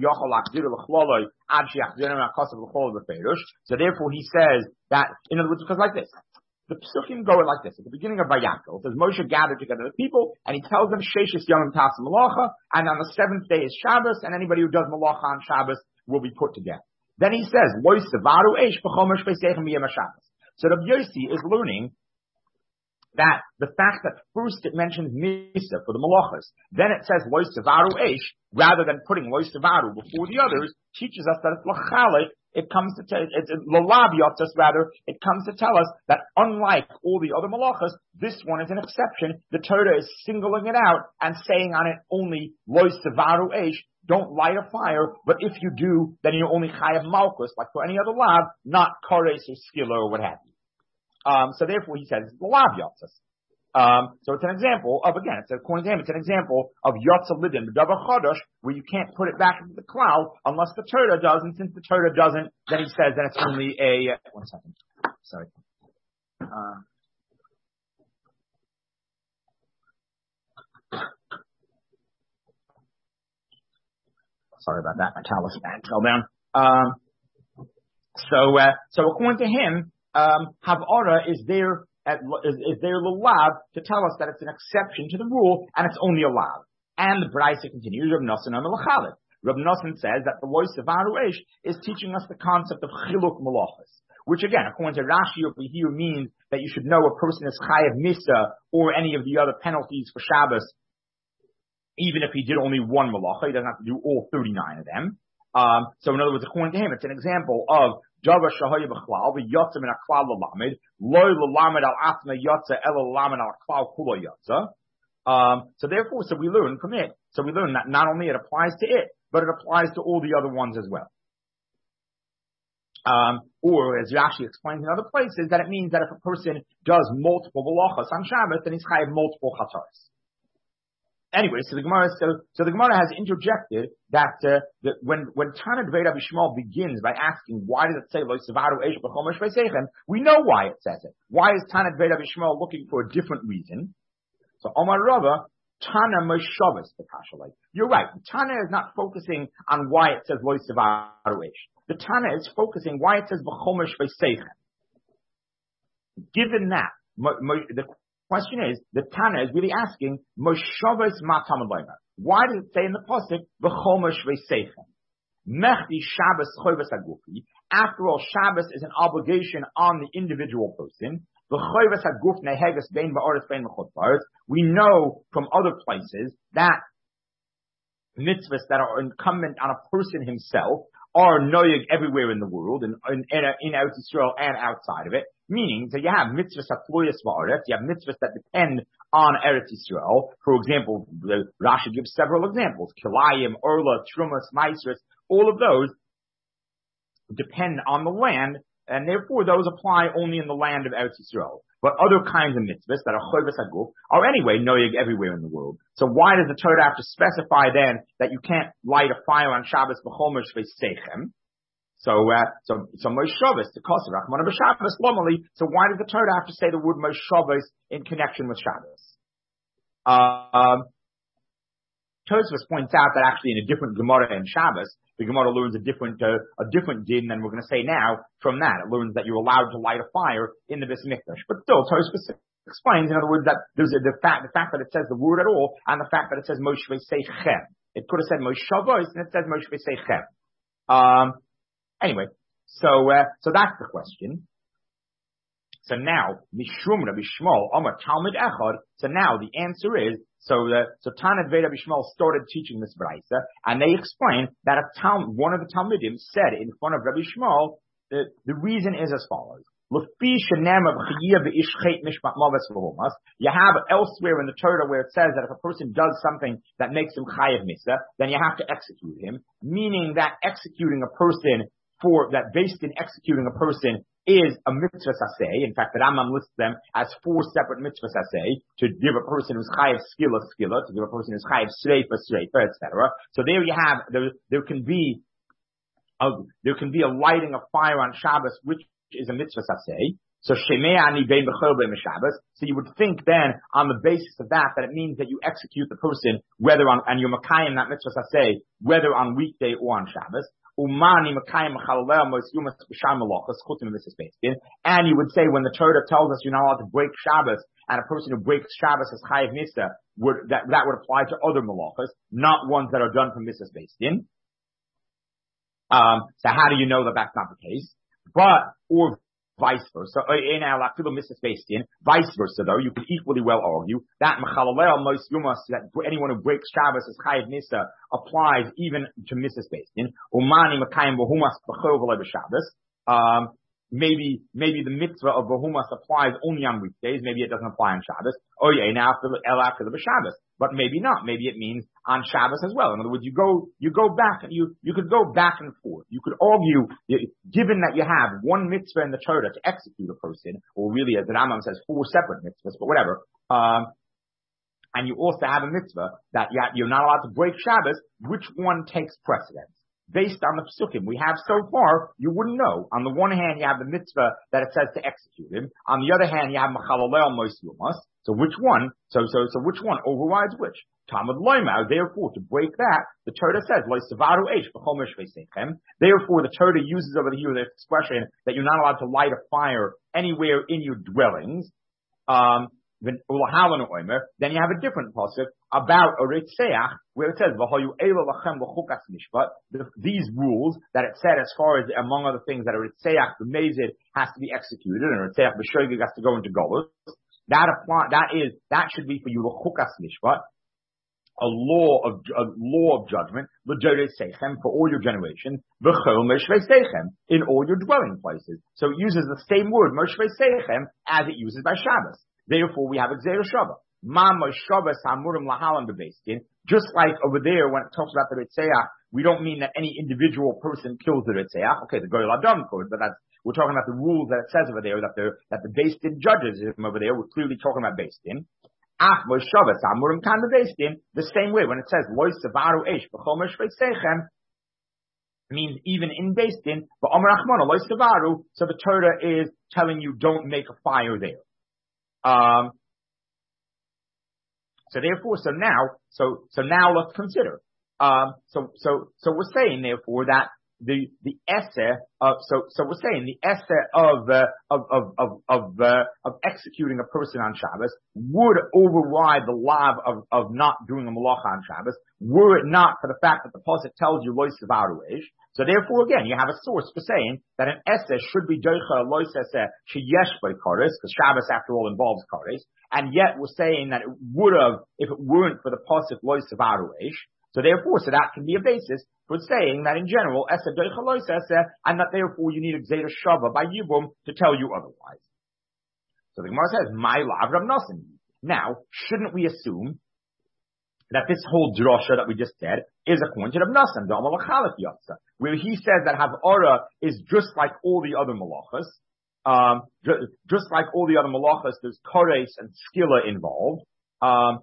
Speaker 1: therefore he says that, in other words, because like this, the psukim go like this. At the beginning of Vayakal, it says Moshe gathered together the people, and he tells them Sheshis Yomim Tas Malacha, and on the seventh day is Shabbos, and anybody who does Malacha on Shabbos will be put to death. Then he says, Lo Savaru Eish B'chomesh V'seichem B'yem HaShabbos. So Rabbi Yossi is learning that the fact that first it mentions Misa for the Malachas, then it says Lo Savaru Eish, rather than putting Lo Savaru before the others, teaches us that it's L'chalik. It comes to tell, it's L'lav Yotzas rather, it comes to tell us that unlike all the other Malachas, this one is an exception. The Torah is singling it out and saying on it only Lo Savaru Eish, don't light a fire, but if you do, then you're only Chayav Malchus, like for any other Lav, not Kores or Skila or what have you. Um, so therefore he says, Lav Yotzas. Um, so it's an example of, again, it's according to him, it's an example of Yotza Lidin, the Davar Chodosh, where you can't put it back into the cloud unless the Torah does, and since the Torah doesn't, then he says that it's only a, one second, sorry. Uh, sorry about that, my talisman fell down. Um, so, uh, so according to him, um, Havara is there, At, is, is there l'lav to tell us that it's an exception to the rule and it's only a lav. And the Braisa continues, Rav Nosson on Melachalik. Rav Nosson says that the Lo Savaru Eish is teaching us the concept of chiluk malachas, which again, according to Rashi over here, means that you should know a person is chayav misa or any of the other penalties for Shabbos, even if he did only one malacha. He doesn't have to do all thirty-nine of them. Um, so in other words, according to him, it's an example of Davar shahoya b'chlal, v'yotza min ha'klal l'lamed, loy l'lamed al atma yotza, ela l'lamed al klal kula yotza. Um, so therefore, so we learn from it, so we learn that not only it applies to it, but it applies to all the other ones as well. Um, or as Rashi explains in other places, that it means that if a person does multiple malachas on Shabbos, then he's chayav multiple chataris. Anyway, so the Gemara, so, so the Gemara has interjected that, uh, that when, when Tana Dvei Rabbi Shmuel begins by asking, why does it say, Lo Savaru Eish B'chomesh V'seichem, we know why it says it. Why is Tana Dvei Rabbi Shmuel looking for a different reason? So, Omar Rava, Tana Moshavas B'kashalei. You're right. Tana is not focusing on why it says, Lo Savaru Eish. The Tana is focusing why it says, B'chomesh V'seichem. Given that, mo, mo, the question is, the Tana is really asking, Moshavas Matam Aloyma. Why does it say in the pasuk v'chomesh v'seichem? Mechdi Shabbos choivas hagufi. After all, Shabbos is an obligation on the individual person. V'choivas haguf nehegas bein ba'aretz bein l'chutz la'aretz. We know from other places that mitzvahs that are incumbent on a person himself are noyeg everywhere in the world, in in, in, in Eretz Yisrael and outside of it. Meaning that you have mitzvahs hatloyas ba'aretz, you have mitzvahs that depend on Eretz Yisrael. For example, the Rashi gives several examples: Kilayim, Orla, Trumas, Maisris. All of those depend on the land, and therefore those apply only in the land of Eretz Yisrael. but other kinds of mitzvahs that are chovis haguf are anyway noyeg everywhere in the world. So why does the Torah have to specify then that you can't light a fire on Shabbos b'chomer shvei seichem? So, uh, so, so Moshavos, the Kosev, Rachmana b'Shabbos, normally, so why does the Torah have to say the word Moshavos in connection with Shabbos? Um, Tosfos points out that actually in a different Gemara in Shabbos, the Gemara learns a different, uh, a different din than we're going to say now from that. It learns that you're allowed to light a fire in the Beis Mikdash. But still, Tosfos explains, in other words, that there's a, the fact, the fact that it says the word at all, and the fact that it says Moshavos Seichem. It could have said Moshavos, and it says Moshavos Seichem. Um, Anyway, so uh, so that's the question. So now, Mishum Rabbi Shmuel Amar Talmud Echad. So now the answer is so. The, so Tanad Vei Rabbi Shmuel started teaching this brayso, and they explained that a Tal, one of the Talmudim said in front of Rabbi Shmuel, the, the reason is as follows. You have elsewhere in the Torah where it says that if a person does something that makes him chayav mitzvah, then you have to execute him, meaning that executing a person for that based in executing a person is a mitzvah saseh. In fact, the Rambam lists them as four separate mitzvah saseh, to give a person who's chayav skila skila, to give a person who's chayav sreifa sreifa, et cetera. So there you have, there, there can be a, there can be a lighting of fire on Shabbos, which is a mitzvah saseh. So Shemei ani bein b'chol bein Shabbos. So you would think then, on the basis of that, that it means that you execute the person whether on, and you're makayim that mitzvah saseh, whether on weekday or on Shabbos. Umani makayim chalal mos yumas b'sham malachas chutim mitzvahs based. And you would say when the Torah tells us you're not allowed to break Shabbos, and a person who breaks Shabbos is chayav mitzvah, would that that would apply to other malachas, not ones that are done from mitzvahs based in. Um, so how do you know that that's not the case? But or vice versa. In our lafilu mitzvahs based in, vice versa though, you could equally well argue that mechalalel mos yumas, that anyone who breaks Shabbos is chayav mitzvah, applies even to mitzvahs based in. Umani makayim v'humas b'chol v'lo b'Shabbos. Um, maybe maybe the mitzvah of v'humas applies only on weekdays. Maybe it doesn't apply on Shabbos. Oh yeah, now after el after the Shabbos. But maybe not. Maybe it means on Shabbos as well. In other words, you go, you go back and you, you could go back and forth. You could argue, given that you have one mitzvah in the Torah to execute a person, or really as the Rambam says, four separate mitzvahs, but whatever, um, and you also have a mitzvah that you're not allowed to break Shabbos, which one takes precedence? Based on the psukim we have so far, you wouldn't know. On the one hand, you have the mitzvah that it says to execute him. On the other hand, you have mechalalel mos yumas. So which one? So so so which one overrides which? Talmud loymar. Therefore, to break that, the Torah says lo savaru eish b'chol mishvei seichem. Therefore, the Torah uses over here the expression that you're not allowed to light a fire anywhere in your dwellings. Um, then you have a different pasuk about a ritzeach where it says these rules that it said as far as among other things that a ritzeach the mezid has to be executed and a ritzeach b'shogeg has to go into golus. That apply that is that should be for you l'chukas mishpat, a law of a law of judgment l'jorei seichem for all your generations v'chol moshvei seichem in all your dwelling places. So it uses the same word moshvei seichem as it uses by Shabbos. Therefore, we have a Gzeira Shava. Ma Moshavos Hamurim Lahalan Bebeistin. Just like over there, when it talks about the Ritzeach, we don't mean that any individual person kills the Ritzeach. Okay, the Goyal Adam could, but that's, we're talking about the rules that it says over there, that the, that the Beistin judges him over there. We're clearly talking about Beistin. Ach Moshavos Hamurim Kan Bebeistin. The same way, when it says, Lo Savaru Eish B'chol Moshvei Seichem, means even in Beistin, but Omer Achmona Lo Savaru, so the Torah is telling you don't make a fire there. Um, so therefore, so now, so, so now let's consider, um, so, so, so we're saying therefore that the, the essay of, so, so we're saying the essay of, uh, of, of, of, of, uh, of executing a person on Shabbos would override the law of, of not doing a malacha on Shabbos, were it not for the fact that the pasuk tells you lo savaru eish. So therefore, again, you have a source for saying that an essay should be doicha lois essay sheyesh by kares, because Shabbos, after all, involves kares, and yet we're saying that it would have if it weren't for the pasuk lois savaru eish. So therefore, so that can be a basis for saying that in general, essay doicha lois essay, and that therefore you need a Gzeira Shava by Yibum to tell you otherwise. So the Gemara says, "My lav Rav Nosson." Now, shouldn't we assume that this whole drasha that we just said is according to Rav Nosson, where he says that Havara is just like all the other malachas, Um, ju- just like all the other malachas, there's kores and skila involved. Um,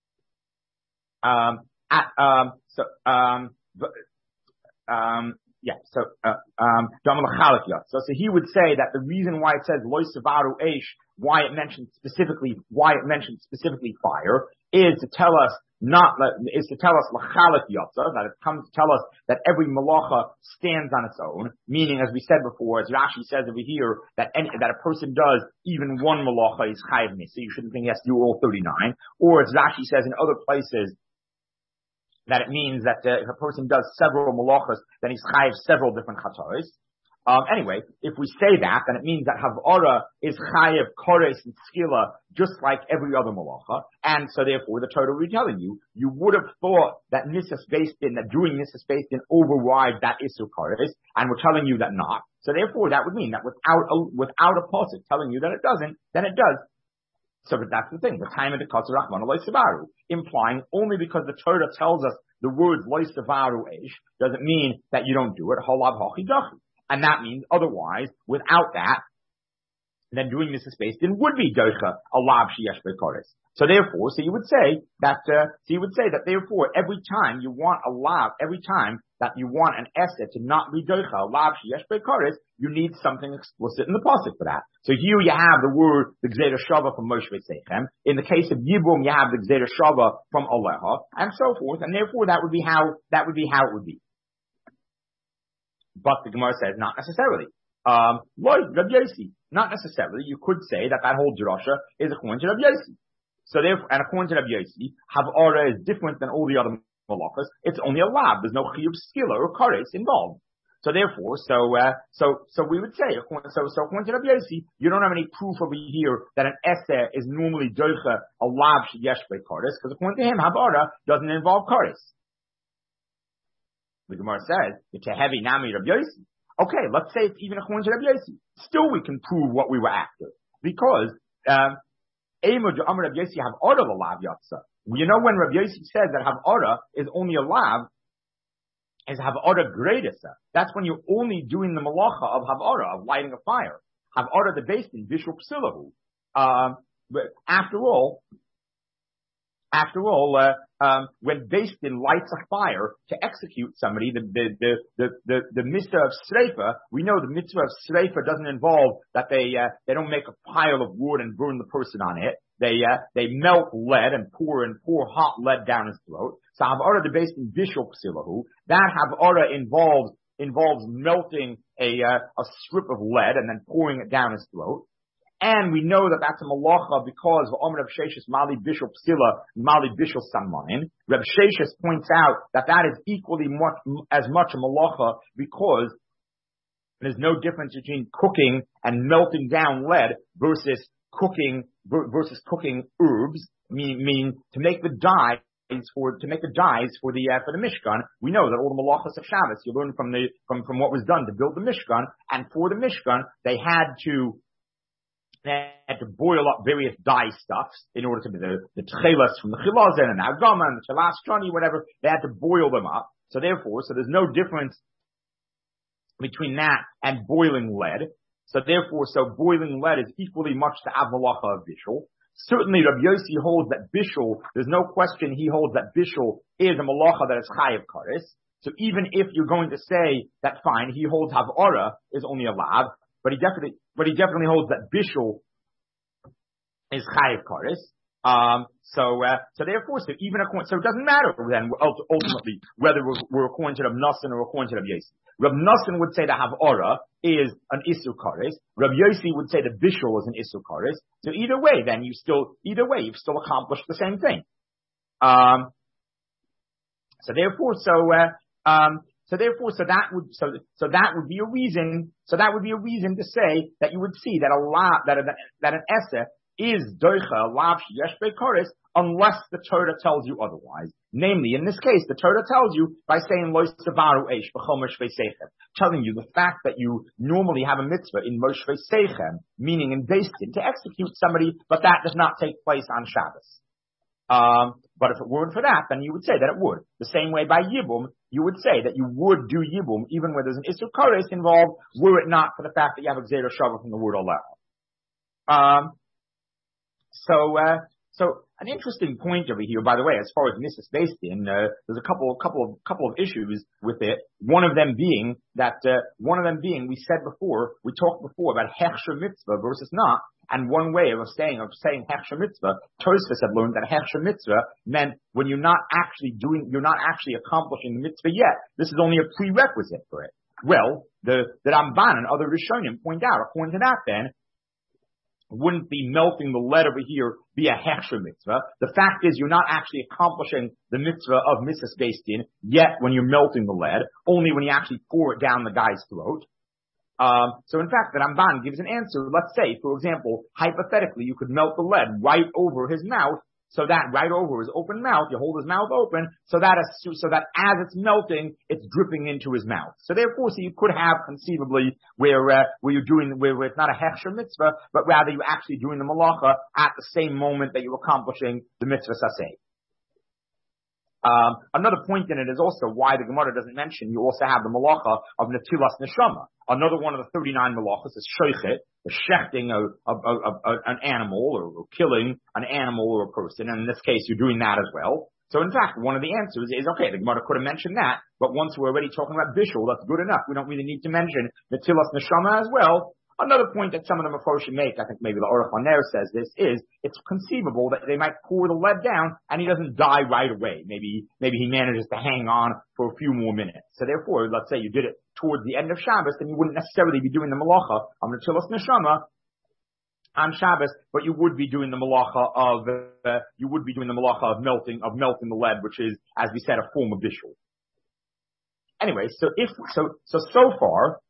Speaker 1: um, at, um, so, um, um, yeah, so, uh, um, so, so he would say that the reason why it says loy savaru eish, why it mentions specifically, why it mentions specifically fire, is to tell us not, is to tell us lachalik yotza, that it comes to tell us that every malacha stands on its own, meaning, as we said before, as Rashi says over here, that any, that a person does even one malacha is chayiv mis, so you shouldn't think he has to do all thirty-nine, or as Rashi says in other places, that it means that uh, if a person does several malachas, then he's chayiv several different chataris. Um, anyway, if we say that, then it means that havara is chayiv kores and skila, just like every other malacha, and so therefore the Torah will be telling you, you would have thought that nisas based in, that doing nisas based in overrides that isur kores, and we're telling you that not. So therefore that would mean that without a, without a pasuk telling you that it doesn't, then it does. So but that's the thing, the time of the Katzah Rachman loy savaru, implying only because the Torah tells us the words loy savaru eish doesn't mean that you don't do it. Halav hachi dachi. And that means otherwise, without that, then doing this is based in would be doicha alav sheyesh bekoris. So therefore, so you would say that, uh, so you would say that therefore every time you want a lav, every time that you want an esed to not be doicha alav sheyesh bekoris, you need something explicit in the pasuk for that. So here you have the word the gzera shava from Moshe Seichem. In the case of Yibum, you have the gzera shava from Aleha, and so forth. And therefore, that would be how that would be how it would be. But the Gemara says not necessarily. Um, Rabbi Yossi, not necessarily. You could say that that whole drasha is according to Rabbi Yossi. So therefore, and according to Rabbi Yossi, havara is different than all the other malachas. It's only a lab. There's no chiyuv skila or kares involved. So therefore, so uh, so so we would say, so so according to Rabbi Yossi, you don't have any proof over here that an eseh is normally doicha a lab sheyesh kares, because according to him, havara doesn't involve kares. The Gemara says, it's a heavy nami Rabbi Yossi. Okay, let's say it's even according to Rabbi Yossi. Still we can prove what we were after. Because, um, Amar Rabbi Yossi have order the lav yatsa. You know when Rabbi Yossi says that have order is only a lav, is have order greatest. That's when you're only doing the malacha of have order, of lighting a fire. Have order the base in Bishul Psilahu. Um, but after all, After all, uh, um, when based in lights a fire to execute somebody, the the the the the, the mitzvah of sreifa, we know the mitzvah of sreifa doesn't involve that they uh, they don't make a pile of wood and burn the person on it. They uh, they melt lead and pour and pour hot lead down his throat. So havara the based in bishul psilahu, that havara involves involves melting a uh, a strip of lead and then pouring it down his throat. And we know that that's a malacha because of Omer Reb Sheshes Mali Bishul Psila Mali Bishul Samanin. Reb Sheshes points out that that is equally much as much a malacha because there's no difference between cooking and melting down lead versus cooking versus cooking herbs. Mean, mean to make the dye for to make the dyes for the uh, for the Mishkan. We know that all the malachas of Shabbos you learn from the from from what was done to build the Mishkan, and for the Mishkan they had to. They had to boil up various dye stuffs in order to be the, the tchelas from the chilazon and the agama and the chalastrani, whatever. They had to boil them up. So therefore, so there's no difference between that and boiling lead. So therefore, so boiling lead is equally much the avmalacha of bishul. Certainly, Rabbi Yossi holds that bishul, there's no question he holds that bishul is a malacha that is chayiv kares. So even if you're going to say that fine, he holds havara is only a lab. But he definitely, but he definitely holds that bishul is chayiv kares. Um, so, uh, so therefore, so even according, so it doesn't matter then ultimately whether we're, we're according to Reb Nosson or according to Reb Yossi. Reb Nosson would say that havara is an isur kares. Reb Yossi would say that bishul is an isur kares. So either way, then you still, either way, you've still accomplished the same thing. Um, so therefore, so, uh, um, So therefore, so that would, so, so that would be a reason, so that would be a reason to say that you would see that a lot, that, a, that an eseh is doicha, lav sheyesh bekoris, unless the Torah tells you otherwise. Namely, in this case, the Torah tells you by saying lo savaru eish b'chol Moshe Seichem, telling you the fact that you normally have a mitzvah in Moshe Seichem, meaning in Beis Din, to execute somebody, but that does not take place on Shabbos. Um, but if it weren't for that, then you would say that it would. The same way by Yibum, you would say that you would do Yibum even where there's an Isur Kares involved, were it not for the fact that you have a Gzeira Shava from the word Allah. Um, so, uh, so an interesting point over here, by the way, as far as Missus based in, uh, there's a couple, couple of, couple of issues with it. One of them being that, uh, one of them being, we said before, we talked before about Hechsher Mitzvah versus not. And one way of saying, of saying Hechsher Mitzvah, Tosfos had learned that Hechsher Mitzvah meant when you're not actually doing, you're not actually accomplishing the mitzvah yet. This is only a prerequisite for it. Well, the, the Ramban and other Rishonim point out, according to that then, wouldn't be melting the lead over here be a Hechsher Mitzvah. The fact is you're not actually accomplishing the mitzvah of Missus based in yet when you're melting the lead, only when you actually pour it down the guy's throat. Um, so in fact, the Ramban gives an answer. Let's say, for example, hypothetically, you could melt the lead right over his mouth, so that right over his open mouth, you hold his mouth open, so that as, so that as it's melting, it's dripping into his mouth. So therefore, so you could have conceivably where uh, where you're doing where, where it's not a hechsher mitzvah, but rather you're actually doing the malacha at the same moment that you're accomplishing the mitzvah saseh. Um, another point in it is also why the Gemara doesn't mention you also have the malacha of netilas neshama. Another one of the thirty-nine malachas is shochet, the shechting of, of, of, of an animal or, or killing an animal or a person. And in this case, you're doing that as well. So in fact, one of the answers is, okay, the Gemara could have mentioned that, but once we're already talking about bishul, that's good enough. We don't really need to mention netilas neshama as well. Another point that some of the Mefarshim make, I think maybe the Aruch LaNer says this, is it's conceivable that they might pour the lead down and he doesn't die right away. Maybe, maybe he manages to hang on for a few more minutes. So therefore, let's say you did it towards the end of Shabbos, then you wouldn't necessarily be doing the malacha of netilas neshama on Shabbos, but you would be doing the malacha of, uh, you would be doing the malacha of melting, of melting the lead, which is, as we said, a form of bishul. Anyway, so if, so, so, so far,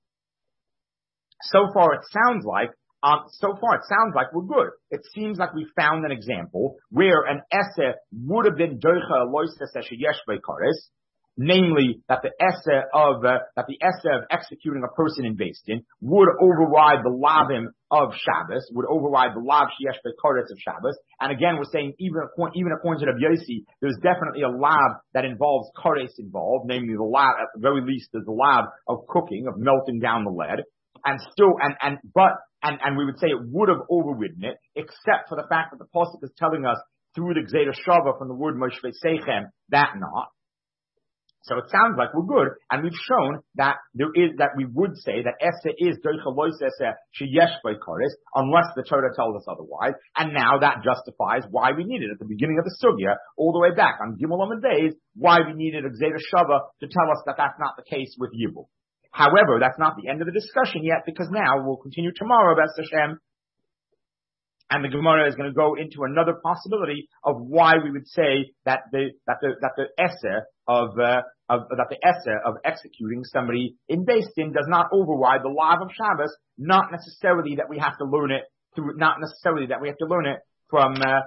Speaker 1: So far it sounds like, um, so far it sounds like we're good. It seems like we found an example where an esse would have been doicha loises sheyesh beikares, namely that the esse of, uh, that the esse of executing a person in Beis Din would override the lavim of Shabbos, would override the lav sheyesh beikares of Shabbos. And again, we're saying even according, even according to Rabbi Yossi, there's definitely a lav that involves kares involved, namely the lav, at the very least, there's the lav of cooking, of melting down the lead. And still, and, and, but, and, and we would say it would have overridden it, except for the fact that the Pasuk is telling us through the Gzeira Shava from the word Moshe Seichem, that not. So it sounds like we're good, and we've shown that there is, that we would say that Esa is Doicha Lois Esa Sheyesh Beikaris, unless the Torah tells us otherwise, and now that justifies why we needed at the beginning of the Sugya, all the way back on Gimel Amud Beis, why we needed a Gzeira Shava to tell us that that's not the case with Yibum. However, that's not the end of the discussion yet, because now we'll continue tomorrow, B'ez Hashem, and the Gemara is going to go into another possibility of why we would say that the that the that the esse of uh, of that the esse of executing somebody in Beis Din does not override the law of Shabbos. Not necessarily that we have to learn it through. Not necessarily that we have to learn it from. Uh,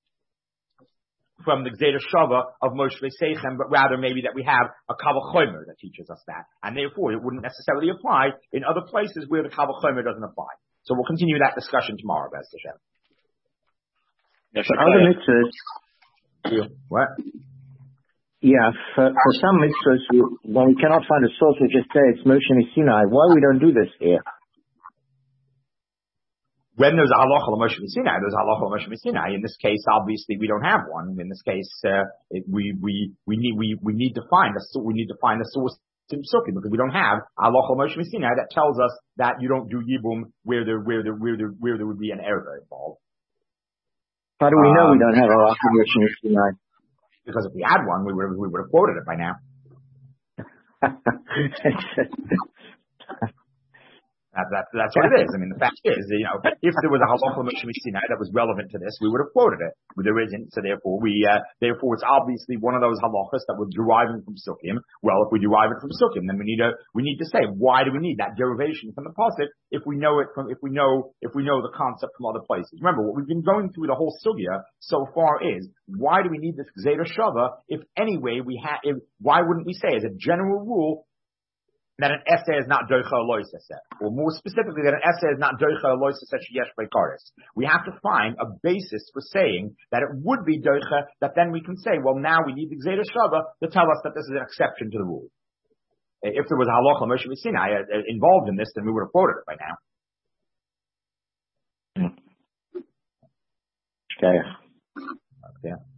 Speaker 1: from the Gzeira Shava of Moshe Seichem, but rather maybe that we have a Kal Vachomer that teaches us that. And therefore, it wouldn't necessarily apply in other places where the Kal Vachomer doesn't apply. So we'll continue that discussion tomorrow, B'ez Hashem.
Speaker 2: Yes, for other mitzvahs,
Speaker 1: what?
Speaker 2: Yeah, for, for some mitzvahs, when we cannot find a source, we just say it's Moshe Sinai. Why we don't do this here?
Speaker 1: When there's a halacha l'Moshe Sinai, there's a halacha l'Moshe Sinai. In this case, obviously, we don't have one. In this case, uh, it, we we we need we we need to find a we need to find a source in Psukim, because we don't have halacha l'Moshe Sinai that tells us that you don't do yibum where there where there where there where there would be an error involved.
Speaker 2: How do we know
Speaker 1: um,
Speaker 2: we don't have halacha l'Moshe Sinai?
Speaker 1: Because if we had one, we would have, we would have quoted it by now. That, that, that's what it is. I mean, the fact is, you know, if there was a halacha l'Moshe Sinai that was relevant to this, we would have quoted it. But there isn't, so therefore we, uh, therefore it's obviously one of those halachas that we're deriving from Sukkim. Well, if we derive it from Sukkim, then we need to, we need to say, why do we need that derivation from the pasuk if we know it from, if we know, if we know the concept from other places? Remember, what we've been going through the whole sugya so far is, why do we need this Gzeira Shava if anyway we have, if, why wouldn't we say as a general rule, that an essay is not doicha lois essay, or more specifically, that an essay is not doicha lois essay sheyesh beikaris. We have to find a basis for saying that it would be doicha, that then we can say, well, now we need the Gzeira Shava to tell us that this is an exception to the rule. If there was a halacha Moshe Sinai involved in this, then we would have quoted it by now.
Speaker 2: Okay.
Speaker 1: Okay.